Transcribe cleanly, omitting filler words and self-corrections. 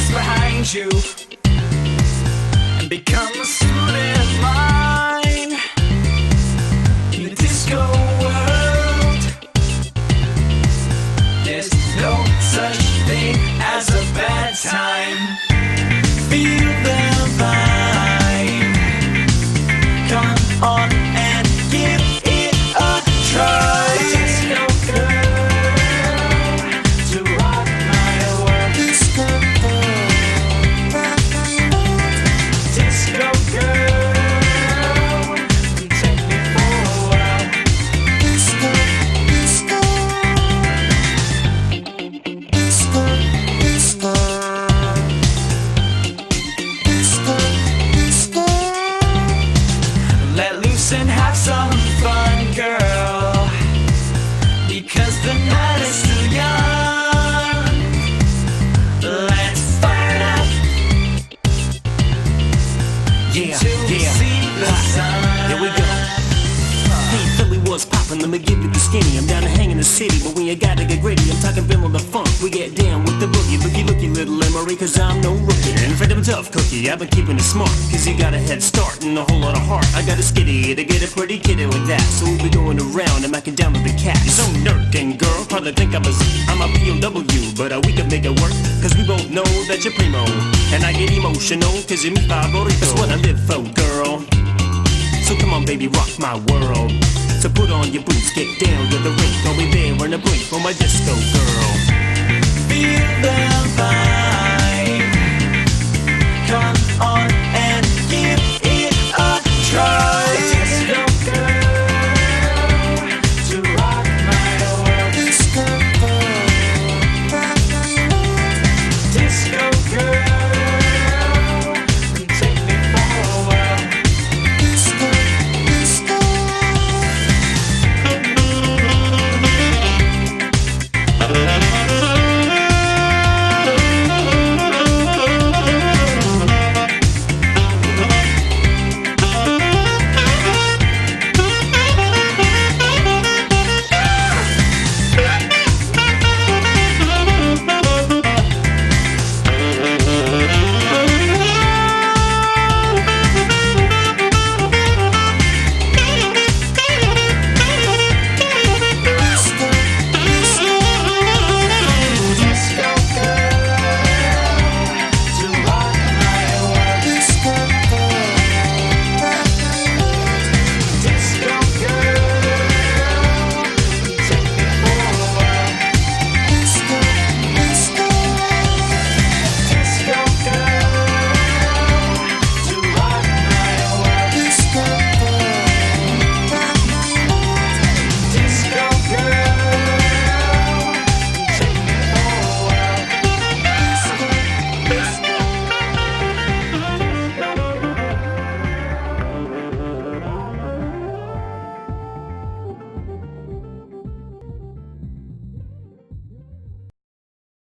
behind you and become a student mine in the disco world. There's no such thing as a bad time. Feel the vibe. Come on and give it a try. Disco girl, to rock my world. Disco girl, take me for a while. Disco let loose and have some fun, girl, because the night is still young. Let's fire it up. Till we see the sun. Here we go. Hey, Philly was poppin', let me give you the skinny. I'm down to hang in the city, but when you gotta get gritty, I'm talking Bill on the funk. We get down with the boogie, looky, little Emery, cause I'm no rookie. And for them tough cookie, I've been keeping it smart, cause you got a head start and a whole lot of heart. I got a skitty to get a pretty kitty like that, so we'll be going around and macking down with the cat. You're so nerking, girl, probably think I'm a POW, but we can make it work, cause we both know that you're primo. And I get emotional, cause you're mi favorito. That's what I live for, girl. So come on, baby, rock my world. So put on your boots, get down to the rink. I'll be there in a blink for my disco girl.